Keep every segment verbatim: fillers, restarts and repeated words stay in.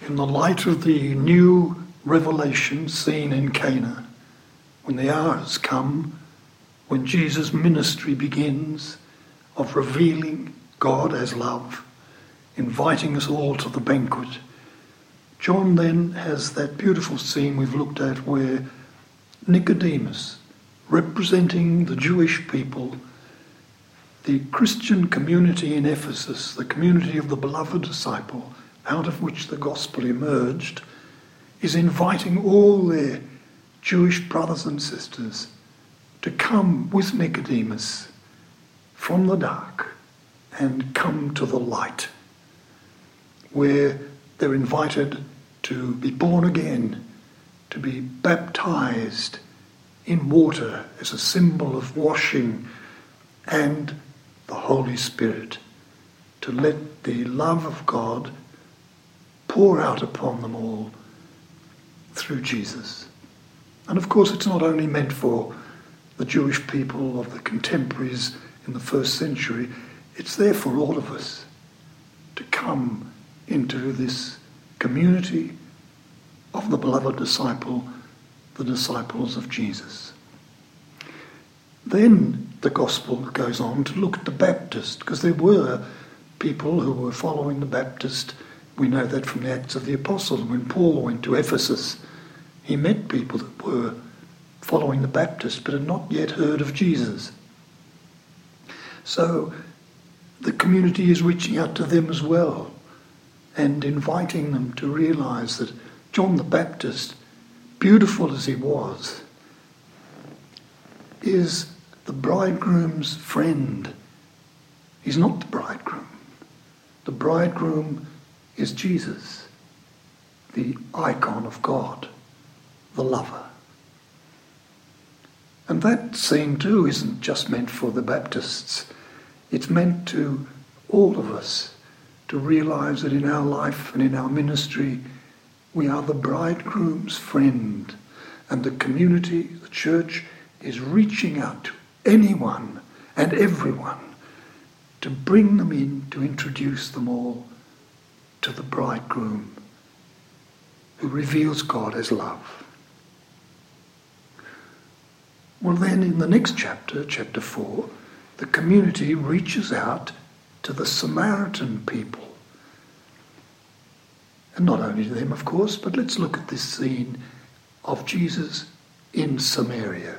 in the light of the new revelation seen in Cana, when the hour has come, when Jesus' ministry begins of revealing God as love, inviting us all to the banquet, John then has that beautiful scene we've looked at where Nicodemus, representing the Jewish people, the Christian community in Ephesus, the community of the beloved disciple, out of which the gospel emerged, is inviting all their Jewish brothers and sisters to come with Nicodemus from the dark and come to the light, where they're invited to be born again, to be baptized in water as a symbol of washing, and the Holy Spirit, to let the love of God pour out upon them all through Jesus. And of course it's not only meant for the Jewish people of the contemporaries in the first century, it's there for all of us to come into this community of the beloved disciple, the disciples of Jesus. Then the gospel goes on to look at the Baptist, because there were people who were following the Baptist. We know that from the Acts of the Apostles. When Paul went to Ephesus, he met people that were following the Baptist but had not yet heard of Jesus. So the community is reaching out to them as well and inviting them to realize that John the Baptist, beautiful as he was, is the bridegroom's friend. He's not the bridegroom. The bridegroom is Jesus, the icon of God, the lover. And that scene too isn't just meant for the Baptists. It's meant to all of us to realize that in our life and in our ministry we are the bridegroom's friend, and the community, the church, is reaching out to anyone and everyone to bring them in, to introduce them all to the bridegroom who reveals God as love. Well, then in the next chapter, chapter four, the community reaches out to the Samaritan people. And not only to them, of course, but let's look at this scene of Jesus in Samaria.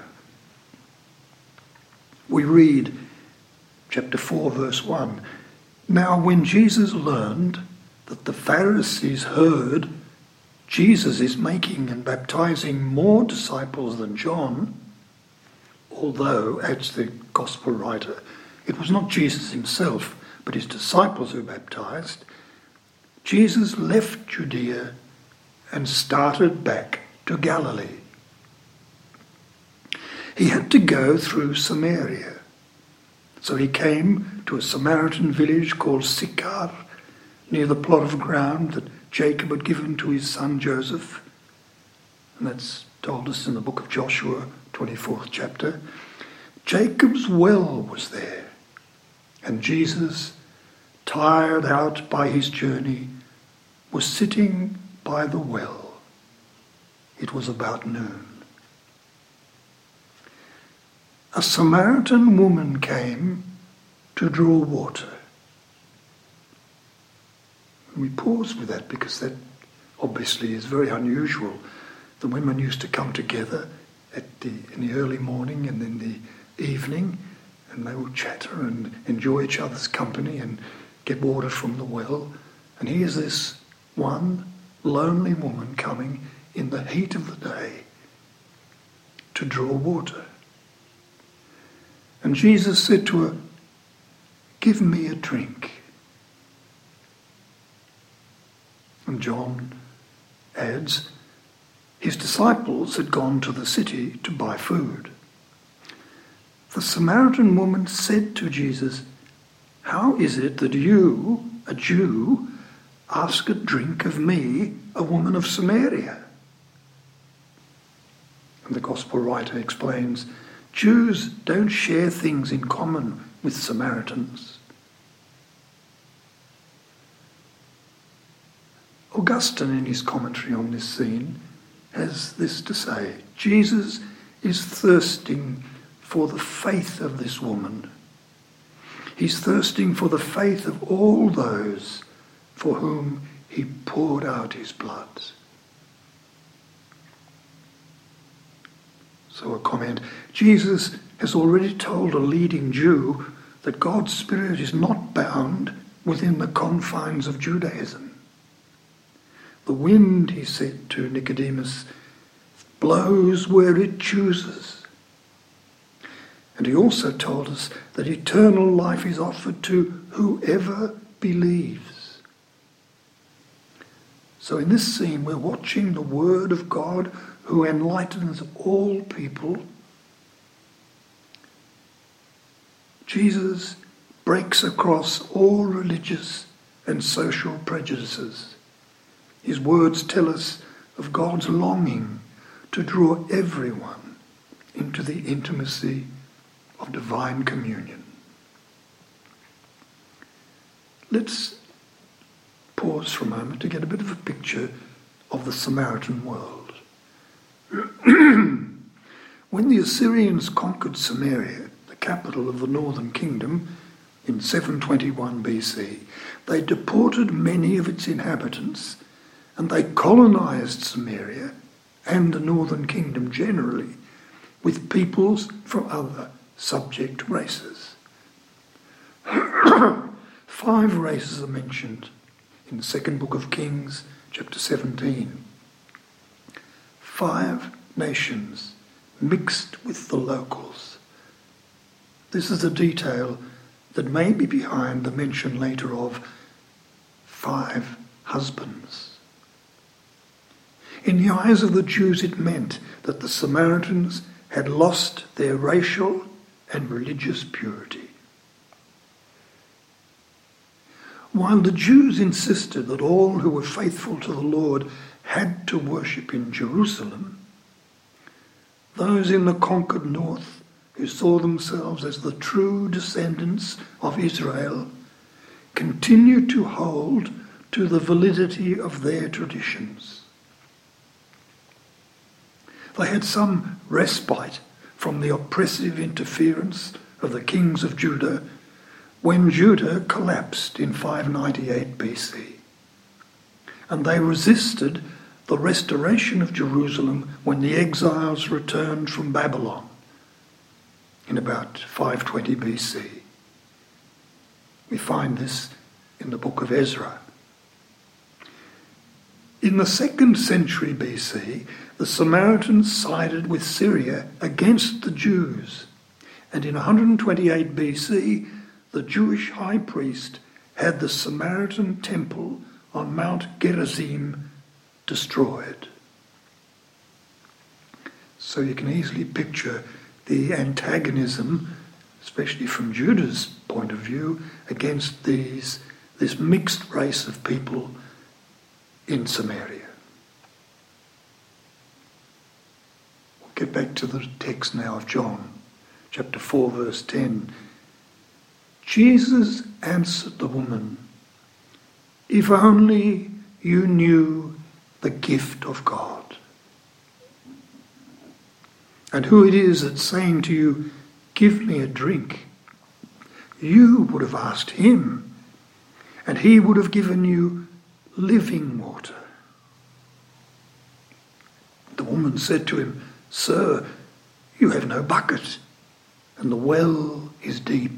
We read chapter four, verse one. Now when Jesus learned that the Pharisees heard Jesus is making and baptizing more disciples than John, although, adds the gospel writer, it was not Jesus himself, but his disciples who baptized, Jesus left Judea and started back to Galilee. He had to go through Samaria. So he came to a Samaritan village called Sychar, near the plot of ground that Jacob had given to his son Joseph. And that's told us in the book of Joshua, twenty-fourth chapter. Jacob's well was there, and Jesus, tired out by his journey, was sitting by the well. It was about noon. A Samaritan woman came to draw water. And we pause with that because that obviously is very unusual. The women used to come together at the, in the early morning and in the evening, and they would chatter and enjoy each other's company and get water from the well. And here's this one lonely woman coming in the heat of the day to draw water. And Jesus said to her, "Give me a drink." And John adds, his disciples had gone to the city to buy food. The Samaritan woman said to Jesus, "How is it that you, a Jew, ask a drink of me, a woman of Samaria?" And the gospel writer explains, Jews don't share things in common with Samaritans. Augustine, in his commentary on this scene, has this to say: Jesus is thirsting for the faith of this woman. He's thirsting for the faith of all those for whom he poured out his blood. So a comment: Jesus has already told a leading Jew that God's Spirit is not bound within the confines of Judaism. The wind, he said to Nicodemus, blows where it chooses. And he also told us that eternal life is offered to whoever believes. So in this scene, we're watching the Word of God who enlightens all people. Jesus breaks across all religious and social prejudices. His words tell us of God's longing to draw everyone into the intimacy of divine communion. Let's pause for a moment to get a bit of a picture of the Samaritan world. When the Assyrians conquered Samaria, the capital of the northern kingdom, in seven twenty-one B C, they deported many of its inhabitants, and they colonized Samaria and the northern kingdom generally with peoples from other subject races. Five races are mentioned in the second book of Kings, chapter seventeen. Five nations mixed with the locals. This is a detail that may be behind the mention later of five husbands. In the eyes of the Jews, it meant that the Samaritans had lost their racial and religious purity. While the Jews insisted that all who were faithful to the Lord had to worship in Jerusalem, those in the conquered north who saw themselves as the true descendants of Israel continued to hold to the validity of their traditions. They had some respite from the oppressive interference of the kings of Judah when Judah collapsed in five ninety-eight B C. And they resisted the restoration of Jerusalem when the exiles returned from Babylon in about five twenty B C. We find this in the book of Ezra. In the second century B C, the Samaritans sided with Syria against the Jews, and in one twenty-eight B C, the Jewish high priest had the Samaritan temple on Mount Gerizim destroyed. So you can easily picture the antagonism, especially from Judah's point of view, against these this mixed race of people in Samaria. We'll get back to the text now of John, chapter four, verse ten. Jesus answered the woman, "If only you knew the gift of God, and who it is that's saying to you, 'Give me a drink,' you would have asked him, and he would have given you living water." The woman said to him, "Sir, you have no bucket, and the well is deep.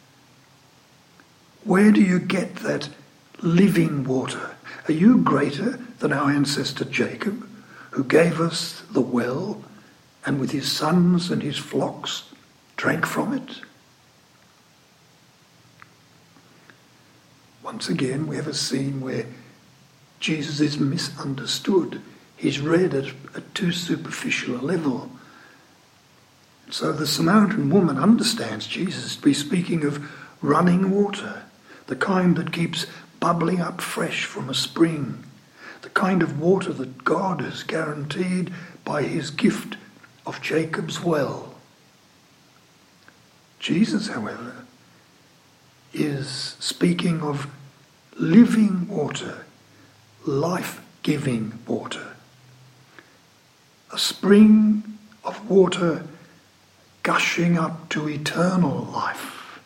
Where do you get that living water? Are you greater than our ancestor Jacob, who gave us the well, and with his sons and his flocks drank from it?" Once again, we have a scene where Jesus is misunderstood. He's read at a too superficial a level. So the Samaritan woman understands Jesus to be speaking of running water, the kind that keeps bubbling up fresh from a spring, the kind of water that God has guaranteed by his gift of Jacob's well. Jesus, however, is speaking of living water, life-giving water. A spring of water gushing up to eternal life.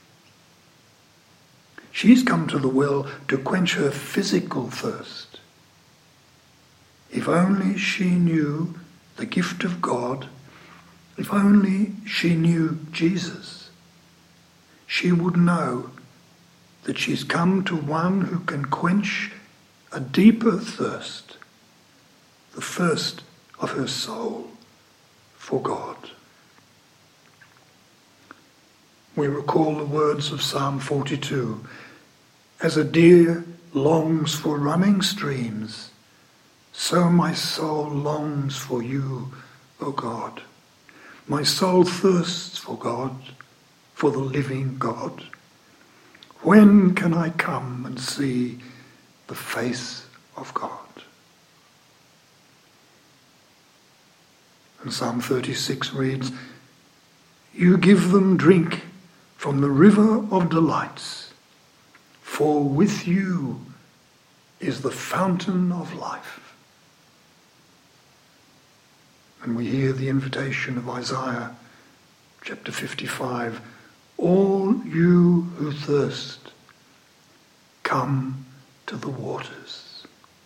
She's come to the well to quench her physical thirst. If only she knew the gift of God, if only she knew Jesus, she would know that she's come to one who can quench a deeper thirst, the thirst of her soul for God. We recall the words of Psalm forty-two, "As a deer longs for running streams, so my soul longs for you, O God. My soul thirsts for God, for the living God. When can I come and see the face of God?" And Psalm thirty-six reads, "You give them drink from the river of delights, for with you is the fountain of life." And we hear the invitation of Isaiah chapter fifty-five, "All you who thirst, come to the waters."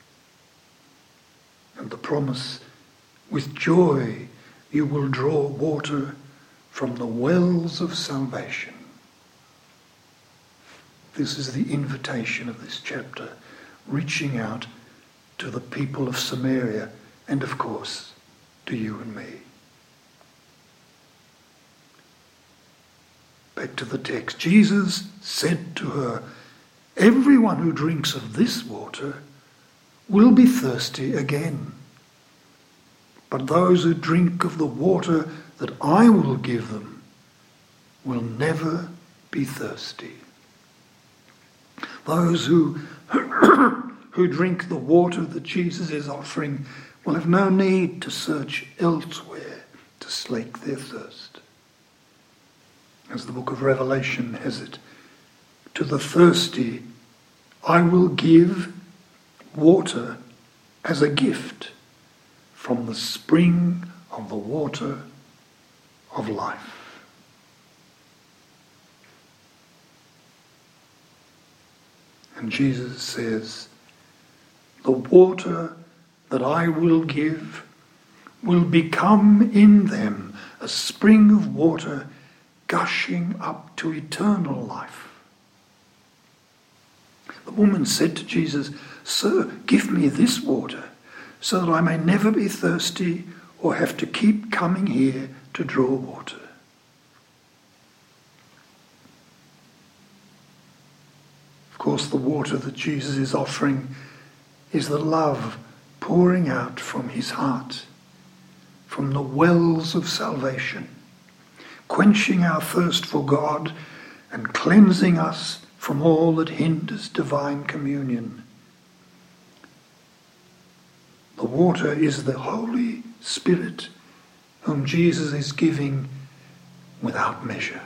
And the promise, "With joy you will draw water from the wells of salvation." This is the invitation of this chapter, reaching out to the people of Samaria and, of course, to you and me. Back to the text. Jesus said to her, "Everyone who drinks of this water will be thirsty again. But those who drink of the water that I will give them will never be thirsty." Those who, who drink the water that Jesus is offering will have no need to search elsewhere to slake their thirst. As the book of Revelation has it, "To the thirsty I will give water as a gift from the spring of the water of life." And Jesus says, "The water that I will give will become in them a spring of water gushing up to eternal life." The woman said to Jesus, "Sir, give me this water so that I may never be thirsty or have to keep coming here to draw water." Of course, the water that Jesus is offering is the love pouring out from his heart, from the wells of salvation, quenching our thirst for God and cleansing us from all that hinders divine communion. The water is the Holy Spirit whom Jesus is giving without measure.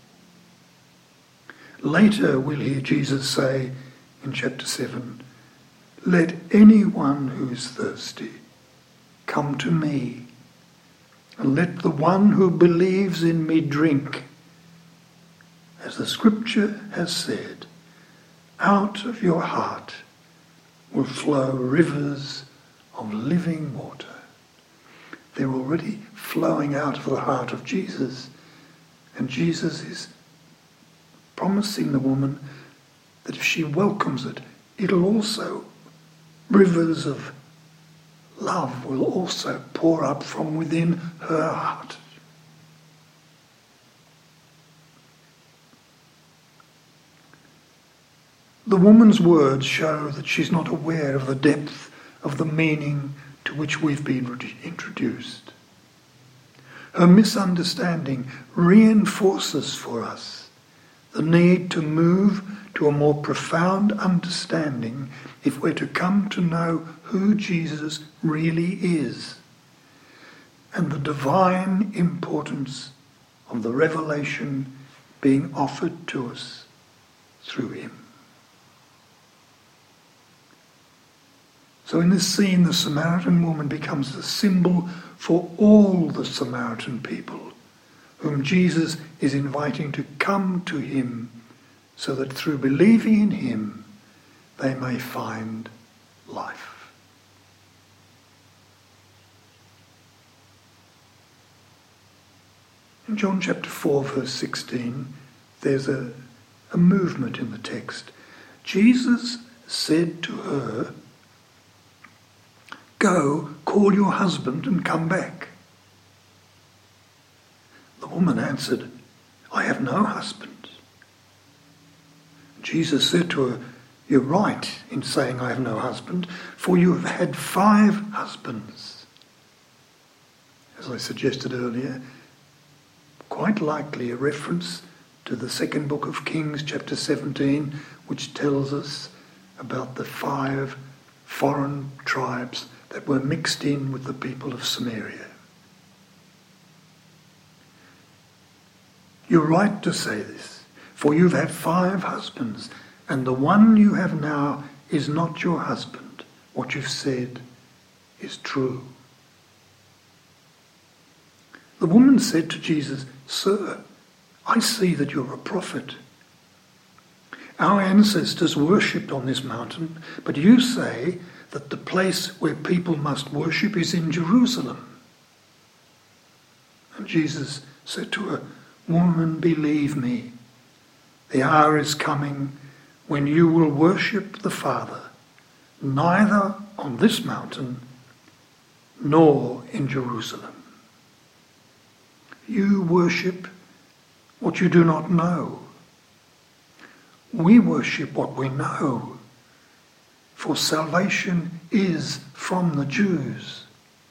Later we'll hear Jesus say in chapter seven, "Let anyone who is thirsty come to me, and let the one who believes in me drink. As the scripture has said, out of your heart will flow rivers of living water." They're already flowing out of the heart of Jesus, and Jesus is promising the woman that if she welcomes it, it'll also, rivers of love will also pour up from within her heart. The woman's words show that she's not aware of the depth of the meaning to which we've been introduced. Her misunderstanding reinforces for us the need to move to a more profound understanding if we're to come to know who Jesus really is and the divine importance of the revelation being offered to us through him. So in this scene, the Samaritan woman becomes a symbol for all the Samaritan people whom Jesus is inviting to come to him so that through believing in him they may find life. In John chapter four, verse sixteen, there's a, a movement in the text. Jesus said to her, "Go, call your husband and come back." The woman answered, "I have no husband." Jesus said to her, "You're right in saying I have no husband, for you have had five husbands." As I suggested earlier, quite likely a reference to the second book of Kings, chapter seventeen, which tells us about the five foreign tribes that were mixed in with the people of Samaria. You're right to say this, for you've had five husbands, and the one you have now is not your husband. What you've said is true. The woman said to Jesus, "Sir, I see that you're a prophet. Our ancestors worshipped on this mountain, but you say that the place where people must worship is in Jerusalem." And Jesus said to her, "Woman, believe me, the hour is coming when you will worship the Father, neither on this mountain nor in Jerusalem. You worship what you do not know. We worship what we know, for salvation is from the Jews.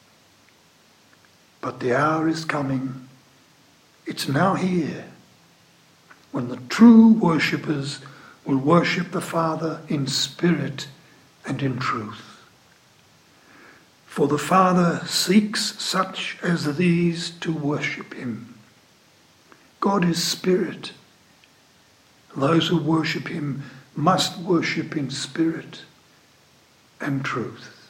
But the hour is coming, it's now here, when the true worshippers will worship the Father in spirit and in truth. For the Father seeks such as these to worship him. God is spirit. Those who worship him must worship in spirit and truth."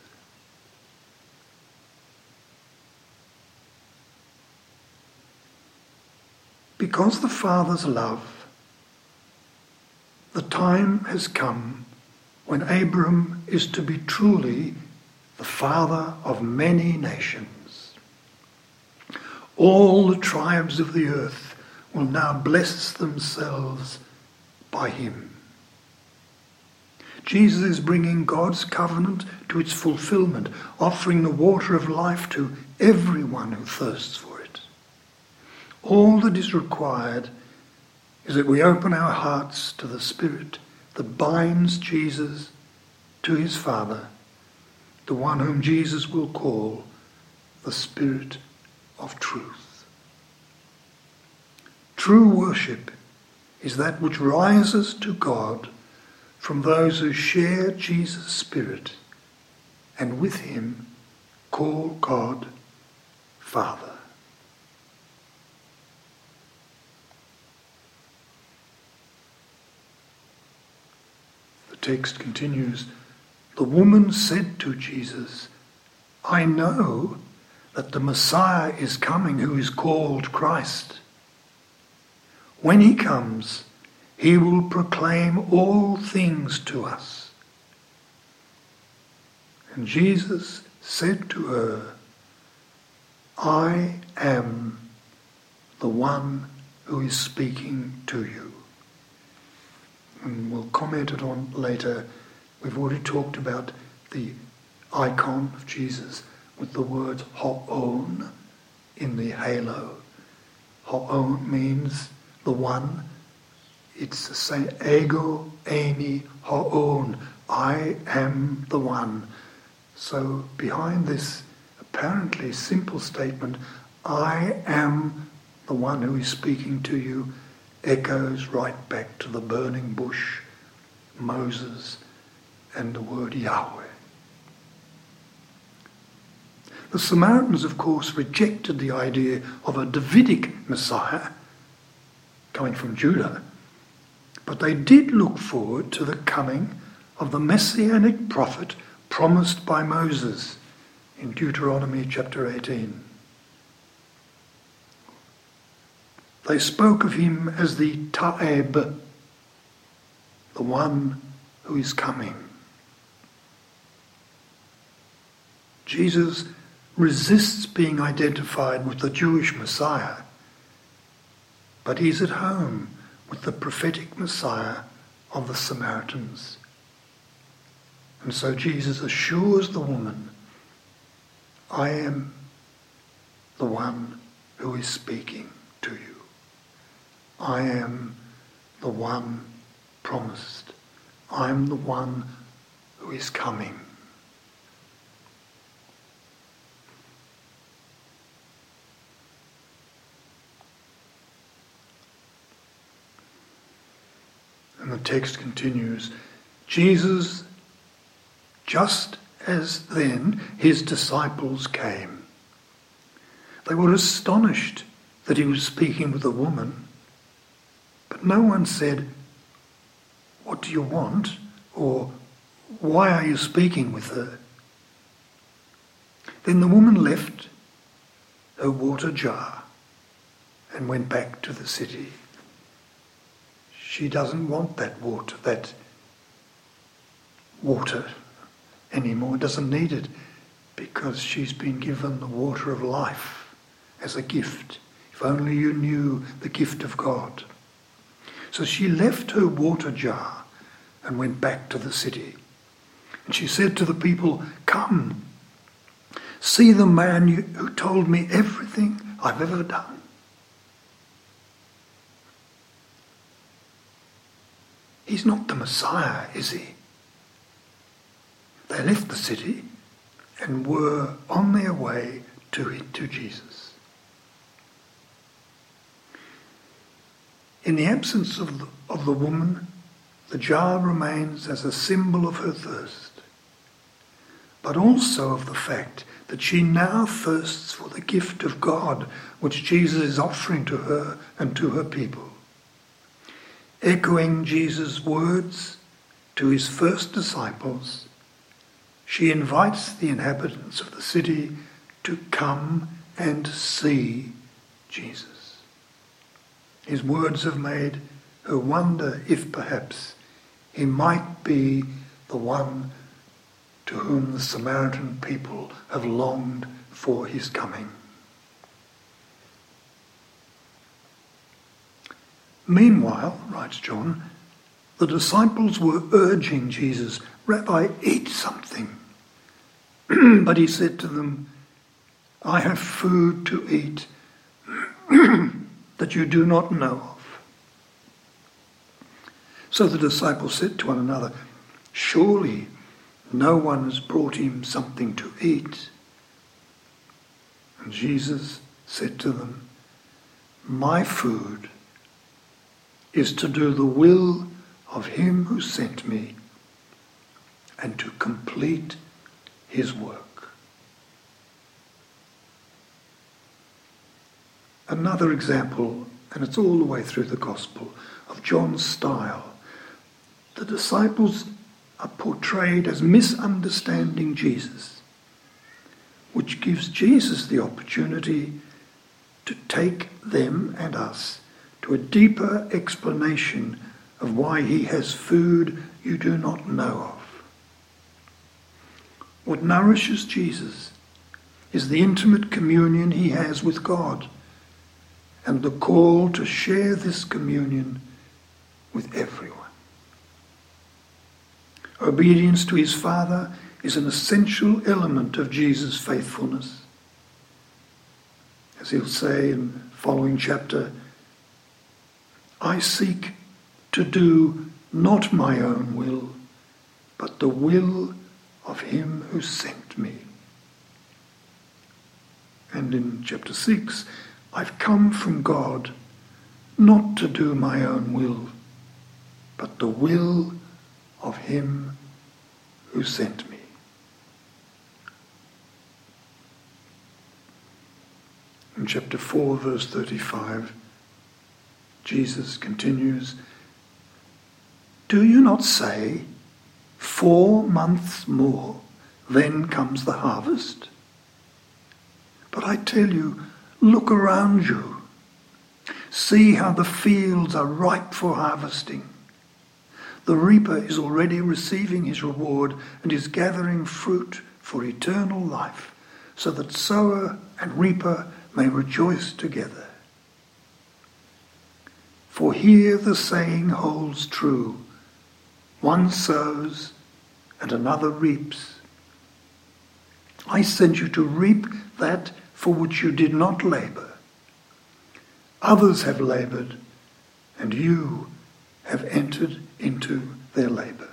Because the Father's love, the time has come when Abram is to be truly the father of many nations. All the tribes of the earth will now bless themselves by him. Jesus is bringing God's covenant to its fulfillment, offering the water of life to everyone who thirsts for it. All that is required is that we open our hearts to the Spirit that binds Jesus to his Father, the one whom Jesus will call the Spirit of truth. True worship is that which rises to God from those who share Jesus' Spirit and with him call God Father. The text continues, "The woman said to Jesus, 'I know that the Messiah is coming who is called Christ. When he comes, he will proclaim all things to us.' And Jesus said to her, 'I am the one who is speaking to you.'" And we'll comment it on later. We've already talked about the icon of Jesus with the word ho'on in the halo. Ho'on means the one. It's the same, ego, eimi, ho'on, I am the one. So behind this apparently simple statement, I am the one who is speaking to you, echoes right back to the burning bush, Moses, and the word Yahweh. The Samaritans, of course, rejected the idea of a Davidic Messiah coming from Judah, but they did look forward to the coming of the messianic prophet promised by Moses in Deuteronomy chapter eighteen. They spoke of him as the Ta'eb, the one who is coming. Jesus resists being identified with the Jewish Messiah, but he's at home with the prophetic Messiah of the Samaritans. And so Jesus assures the woman, I am the one who is speaking to you. I am the one promised. I am the one who is coming. And the text continues, Jesus, just as then his disciples came. They were astonished that he was speaking with a woman, but no one said, what do you want? Or why are you speaking with her? Then the woman left her water jar and went back to the city. She doesn't want that water, that water anymore, doesn't need it, because she's been given the water of life as a gift. If only you knew the gift of God. So she left her water jar and went back to the city. And she said to the people, come, see the man you, who told me everything I've ever done. He's not the Messiah, is he? They left the city and were on their way to it, to Jesus. In the absence of the, of the woman, the jar remains as a symbol of her thirst, but also of the fact that she now thirsts for the gift of God which Jesus is offering to her and to her people. Echoing Jesus' words to his first disciples, she invites the inhabitants of the city to come and see Jesus. His words have made her wonder if perhaps he might be the one to whom the Samaritan people have longed for his coming. Meanwhile, writes John, the disciples were urging Jesus, Rabbi, eat something. But he said to them, I have food to eat that you do not know of. So the disciples said to one another, surely no one has brought him something to eat. And Jesus said to them, my food is to do the will of him who sent me and to complete his work. Another example, and it's all the way through the gospel, of John's style. The disciples are portrayed as misunderstanding Jesus, which gives Jesus the opportunity to take them and us to a deeper explanation of why he has food you do not know of. What nourishes Jesus is the intimate communion he has with God and the call to share this communion with everyone. Obedience to his Father is an essential element of Jesus' faithfulness. As he'll say in the following chapter, I seek to do not my own will, but the will of him who sent me. And in chapter six, I've come from God not to do my own will, but the will of him who sent me. In chapter four, verse thirty-five, Jesus continues, do you not say, four months more then comes the harvest. But I tell you, look around you. See how the fields are ripe for harvesting. The reaper is already receiving his reward and is gathering fruit for eternal life, so that sower and reaper may rejoice together. For here the saying holds true, one sows and another reaps. I sent you to reap that for which you did not labour. Others have laboured, and you have entered into their labour.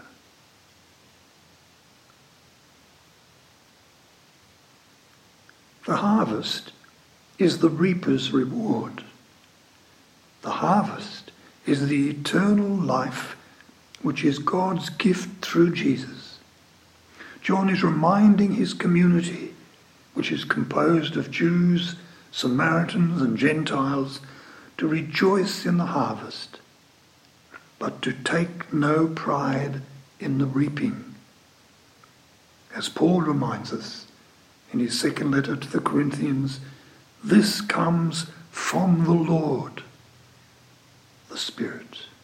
The harvest is the reaper's reward. The harvest is the eternal life which is God's gift through Jesus. John is reminding his community, which is composed of Jews, Samaritans and Gentiles, to rejoice in the harvest, but to take no pride in the reaping. As Paul reminds us in his second letter to the Corinthians, this comes from the Lord, the Spirit.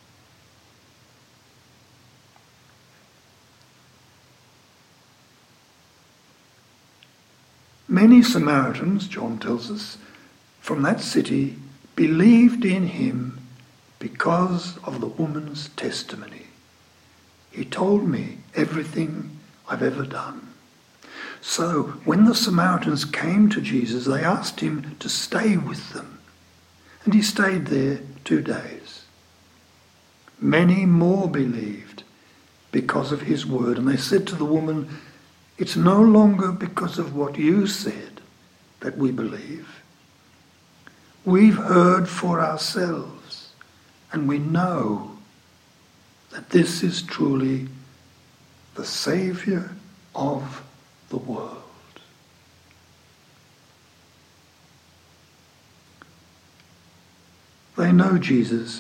Many Samaritans, John tells us, from that city believed in him because of the woman's testimony. He told me everything I've ever done. So when the Samaritans came to Jesus, they asked him to stay with them. And he stayed there two days. Many more believed because of his word. And they said to the woman, it's no longer because of what you said that we believe. We've heard for ourselves, and we know that this is truly the Saviour of the world. They know Jesus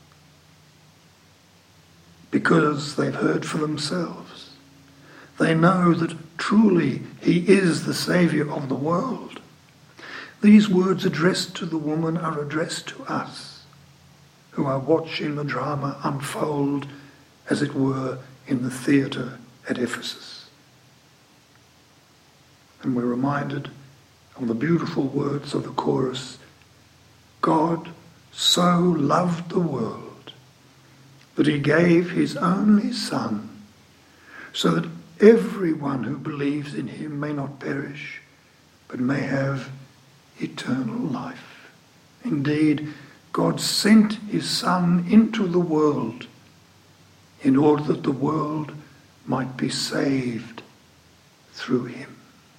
because they've heard for themselves. They know that truly he is the Saviour of the world. These words addressed to the woman are addressed to us, who are watching the drama unfold, as it were, in the theatre at Ephesus. And we're reminded of the beautiful words of the chorus, God so loved the world that he gave his only Son, so that everyone who believes in him may not perish, but may have eternal life. Indeed, God sent his Son into the world in order that the world might be saved through him.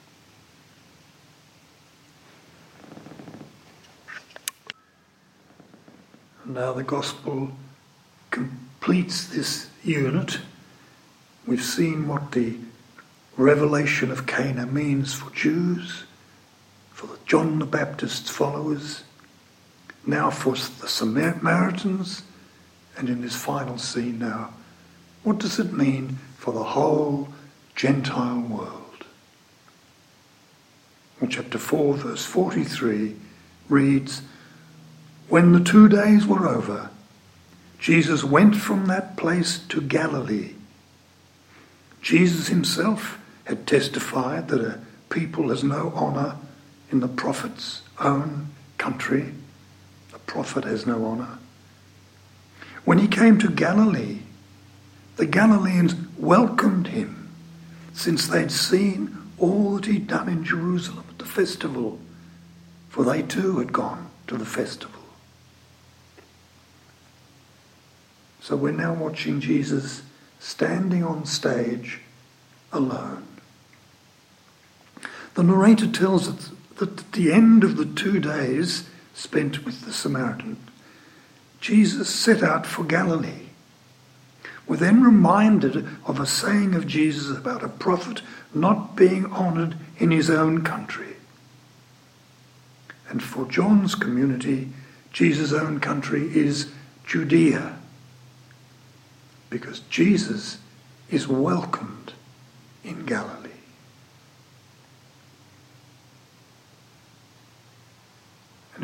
And now the gospel completes this unit. We've seen what the revelation of Cana means for Jews, for John the Baptist's followers, now for the Samaritans, and in this final scene now, what does it mean for the whole Gentile world? Well, chapter four, verse forty-three reads, when the two days were over, Jesus went from that place to Galilee. Jesus himself had testified that a people has no honour in the prophet's own country. A prophet has no honour. When he came to Galilee, the Galileans welcomed him, since they'd seen all that he'd done in Jerusalem at the festival, for they too had gone to the festival. So we're now watching Jesus standing on stage alone. The narrator tells us that at the end of the two days spent with the Samaritan, Jesus set out for Galilee. We're then reminded of a saying of Jesus about a prophet not being honoured in his own country. And for John's community, Jesus' own country is Judea, because Jesus is welcomed in Galilee.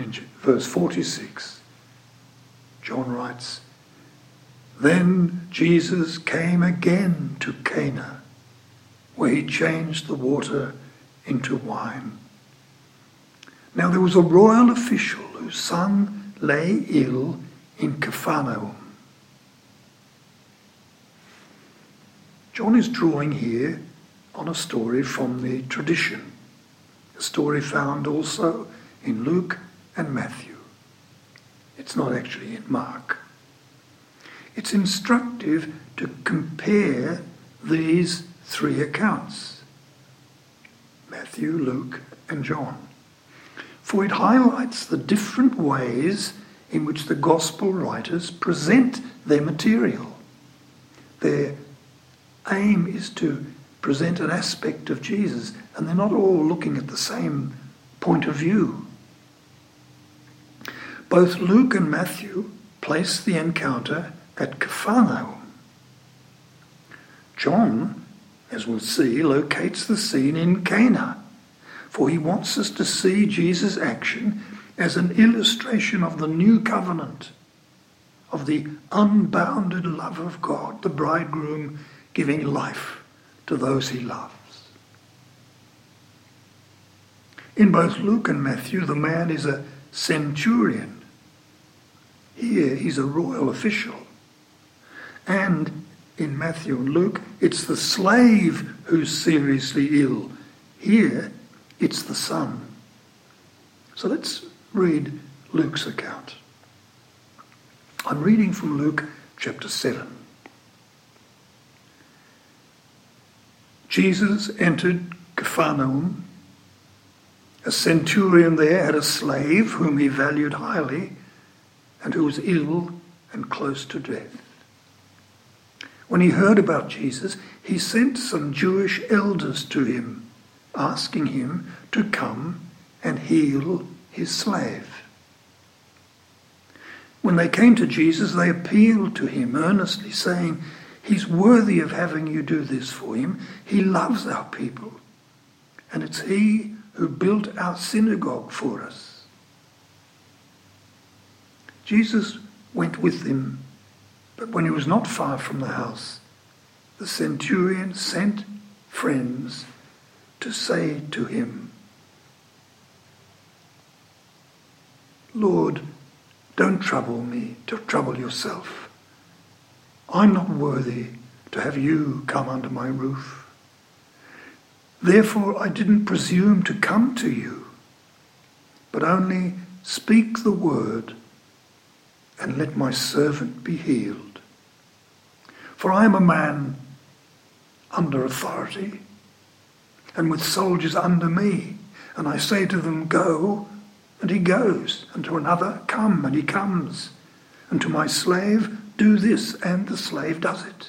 in verse forty-six, John writes, "Then Jesus came again to Cana, where he changed the water into wine. Now there was a royal official whose son lay ill in Capernaum." John is drawing here on a story from the tradition, a story found also in Luke and Matthew. It's not actually in Mark. It's instructive to compare these three accounts, Matthew, Luke, and John, for it highlights the different ways in which the gospel writers present their material. Their aim is to present an aspect of Jesus, and they're not all looking at the same point of view. Both Luke and Matthew place the encounter at Capernaum. John, as we'll see, locates the scene in Cana, for he wants us to see Jesus' action as an illustration of the new covenant, of the unbounded love of God, the bridegroom giving life to those he loves. In both Luke and Matthew, the man is a centurion. Here, he's a royal official. And in Matthew and Luke, it's the slave who's seriously ill. Here, it's the son. So let's read Luke's account. I'm reading from Luke chapter seven. Jesus entered Capernaum. A centurion there had a slave whom he valued highly and who was ill and close to death. When he heard about Jesus, he sent some Jewish elders to him, asking him to come and heal his slave. When they came to Jesus, they appealed to him earnestly, saying, "He's worthy of having you do this for him. He loves our people, and it's he who built our synagogue for us." Jesus went with them, but when he was not far from the house, the centurion sent friends to say to him, "Lord, don't trouble me, to trouble yourself. I'm not worthy to have you come under my roof. Therefore I didn't presume to come to you, but only speak the word and let my servant be healed. For I am a man under authority and with soldiers under me, and I say to them, 'Go,' and he goes, and to another, 'Come,' and he comes, and to my slave, 'Do this,' and the slave does it."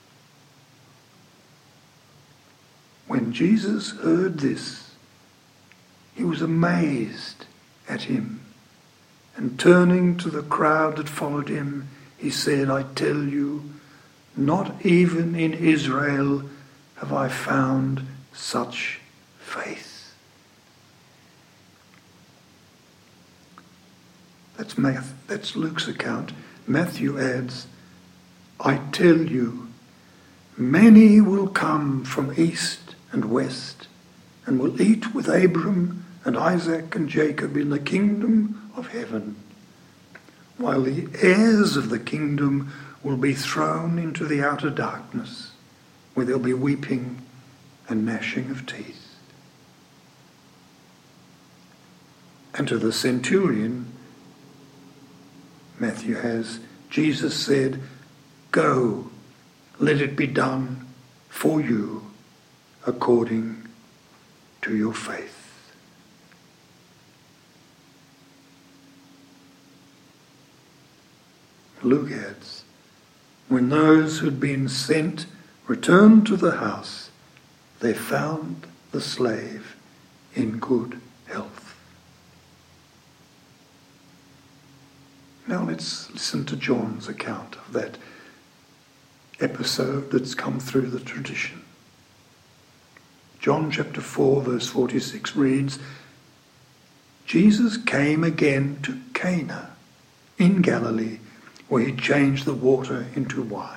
When Jesus heard this, he was amazed at him, and turning to the crowd that followed him, he said, "I tell you, not even in Israel have I found such faith." That's, Math, that's Luke's account. Matthew adds, "I tell you, many will come from east and west and will eat with Abram and Isaac and Jacob in the kingdom of heaven, while the heirs of the kingdom will be thrown into the outer darkness, where there'll be weeping and gnashing of teeth." And to the centurion, Matthew has, Jesus said, "Go, let it be done for you according to your faith." Luke adds, when those who'd been sent returned to the house, they found the slave in good health. Now let's listen to John's account of that episode that's come through the tradition. John chapter four verse forty-six reads, Jesus came again to Cana in Galilee, where he changed the water into wine.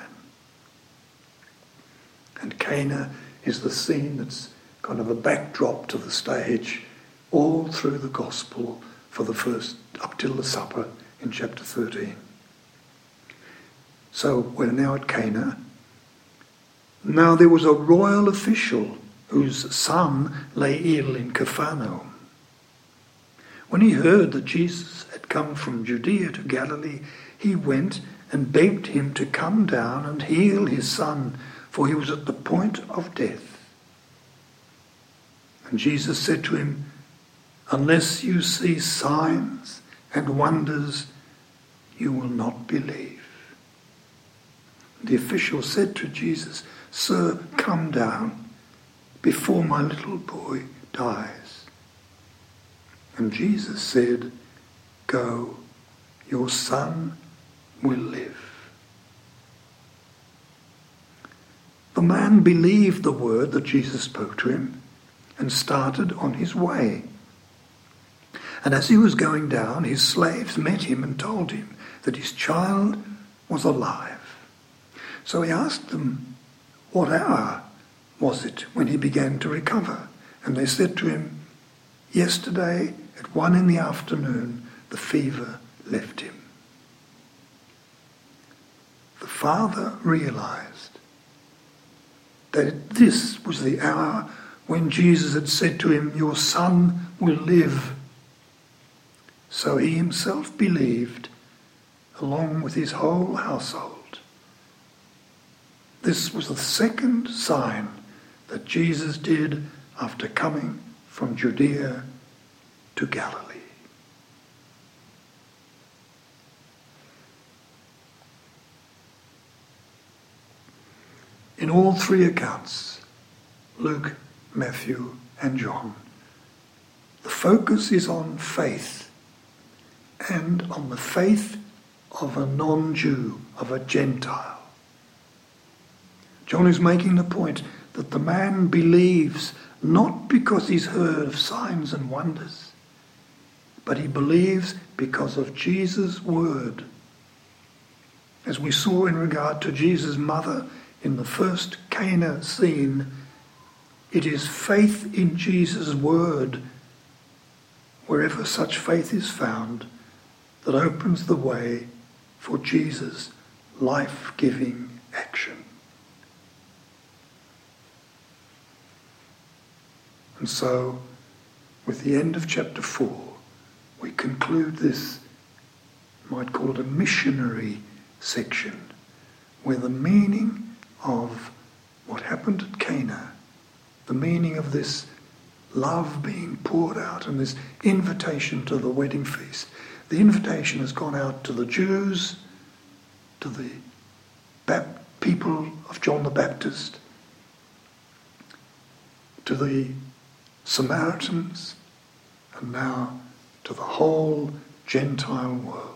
And Cana is the scene that's kind of a backdrop to the stage all through the gospel for the first, up till the supper in chapter thirteen. So we're now at Cana. Now there was a royal official whose son lay ill in Capharnaum. When he heard that Jesus had come from Judea to Galilee, he went and begged him to come down and heal his son, for he was at the point of death. And Jesus said to him, "Unless you see signs and wonders, you will not believe." The official said to Jesus, "Sir, come down before my little boy dies." And Jesus said, "Go, your son will live." The man believed the word that Jesus spoke to him and started on his way. And as he was going down, his slaves met him and told him that his child was alive. So he asked them, what hour was it when he began to recover? And they said to him, "Yesterday at one in the afternoon, the fever left him." The father realized that this was the hour when Jesus had said to him, "Your son will live." So he himself believed, along with his whole household. This was the second sign that Jesus did after coming from Judea to Galilee. In all three accounts, Luke, Matthew, and John, the focus is on faith, and on the faith of a non-Jew, of a Gentile. John is making the point that the man believes not because he's heard of signs and wonders, but he believes because of Jesus' word. As we saw in regard to Jesus' mother in the first Cana scene, it is faith in Jesus' word, wherever such faith is found, that opens the way for Jesus' life-giving action. And so, with the end of chapter four, we conclude this, you might call it a missionary section, where the meaning of what happened at Cana, the meaning of this love being poured out and this invitation to the wedding feast, the invitation has gone out to the Jews, to the Bap- people of John the Baptist, to the Samaritans, and now to the whole Gentile world.